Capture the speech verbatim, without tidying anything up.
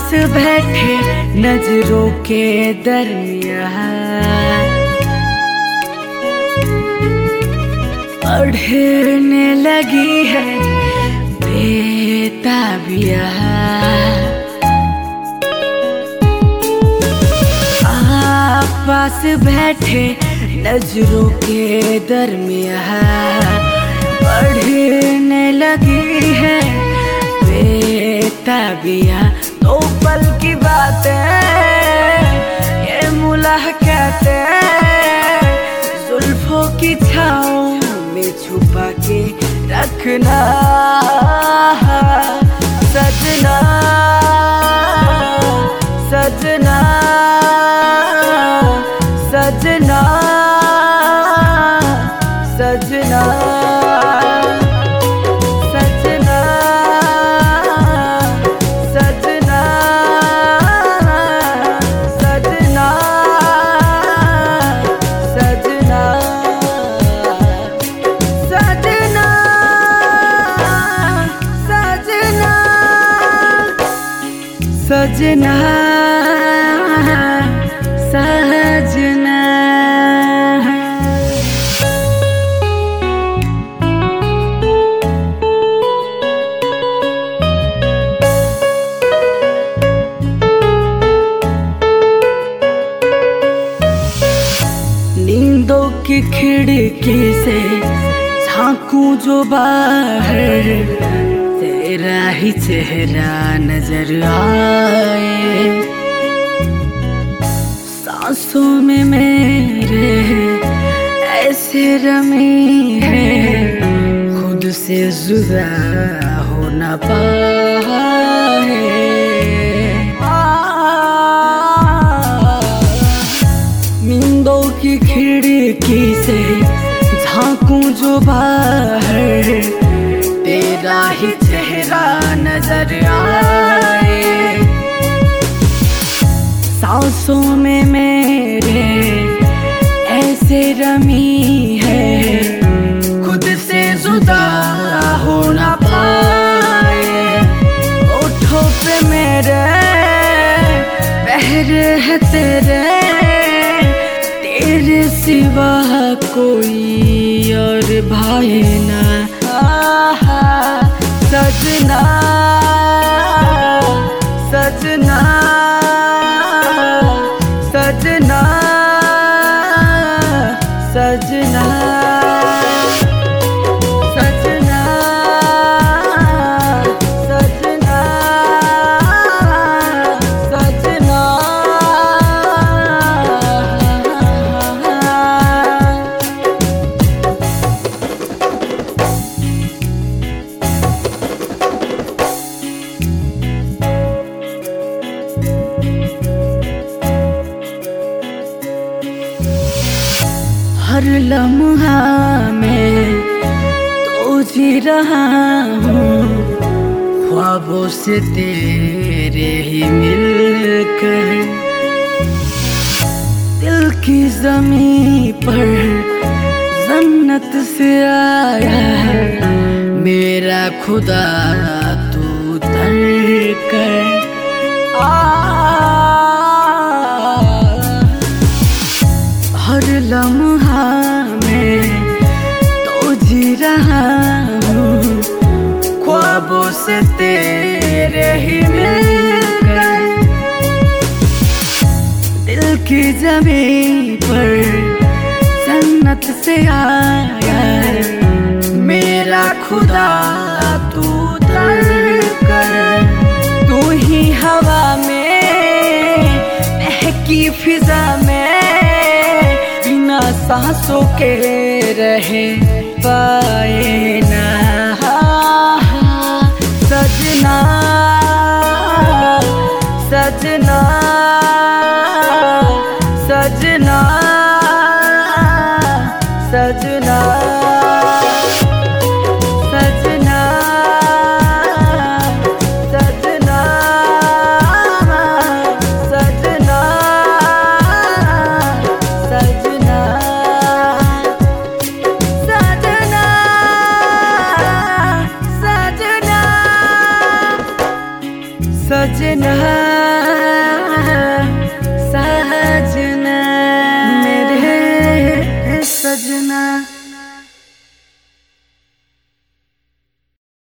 पास बैठे नजरों के दरमियान बढ़ने लगी है बेताबिया। आप पास बैठे नजरों के दरमियान बढ़ने लगी है बेताबिया। दो पल की बातें ये मुलाकातें जुल्फों की छाँव में छुपा के रखना सजना सजना सजना सजना सजना सजना सजना सजना सजना सजना सजना सजना। नींदों की खिड़की से झांकूं जो बाहर तेरा ही चेहरा नजर आए। सांसों में मेरे ऐसे रमी है खुद से जुदा हो ना पाए। नींदों की खिड़की से झांकूं जो बाहर तेरा ही चेहरा नजर आए। सांसों में मेरे ऐसे रमी है खुद से जुदा हो ना पाए। होठों पे मेरे पहरे है तेरे तेरे सिवा कोई और भाई ना। सजना सजना सजना सजना सजना सजना सजना। हर लम्हा मैं तो जी रहा हूँ ख्वाबों से तेरे ही मिलकर। दिल की ज़मीं पर जन्नत से आया मेरा खुदा तू उतर कर। हर लम्हा मैं तो जी रहा हूँ ख्वाबों से तेरे ही मिलकर। दिल की ज़मीं पर जन्नत से आया मेरा खुदा तू उतर कर। तू ही हवा में बहकी फिजा में बिना सांसों के रहे पाए ना। सजना